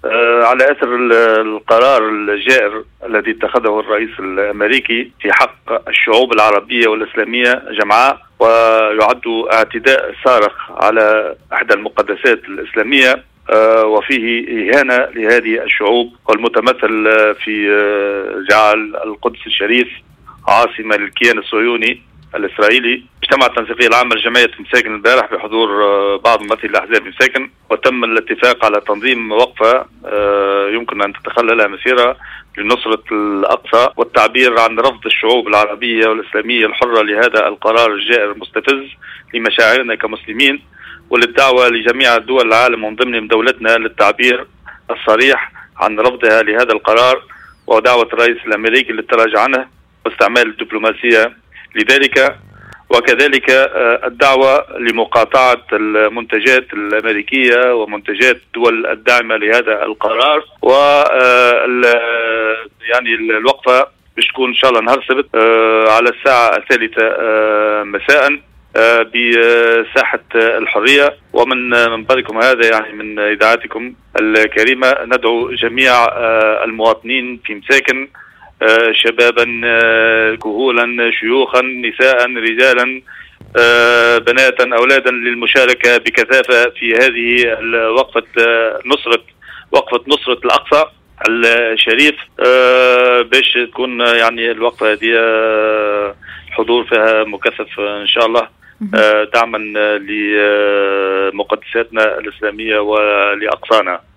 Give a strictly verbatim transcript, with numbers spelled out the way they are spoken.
على أثر القرار الجائر الذي اتخذه الرئيس الأمريكي في حق الشعوب العربية والإسلامية جمعاء، ويعد اعتداء صارخ على إحدى المقدسات الإسلامية وفيه إهانة لهذه الشعوب، والمتمثل في جعل القدس الشريف عاصمة للكيان الصهيوني الإسرائيلي. اجتمع التنسيقية العامة لجمعية مساكن البارح بحضور بعض ممثلي الأحزاب مساكن، وتم الاتفاق على تنظيم وقفة يمكن أن تتخللها مسيرة لنصرة الأقصى والتعبير عن رفض الشعوب العربية والإسلامية الحرة لهذا القرار الجائر المستفز لمشاعرنا كمسلمين، وللدعوة لجميع دول العالم ومن ضمنهم دولتنا للتعبير الصريح عن رفضها لهذا القرار، ودعوة الرئيس الأمريكي للتراجع عنه واستعمال الدبلوماسية لذلك، وكذلك الدعوة لمقاطعة المنتجات الأمريكية ومنتجات الدول الداعمة لهذا القرار. و يعني الوقفة باش تكون إن شاء الله نهار السبت على الساعة الثالثة مساء بساحة الحرية. ومن منبركم هذا يعني من إذاعتكم الكريمة ندعو جميع المواطنين في مساكن، شبابا كهولا شيوخا نساء رجالا بناتا أولادا، للمشاركة بكثافة في هذه وقفة نصرة وقفة نصرة الأقصى الشريف، باش تكون يعني الوقفة هذه حضور فيها مكثف إن شاء الله، دعما لمقدساتنا الإسلامية ولأقصانا.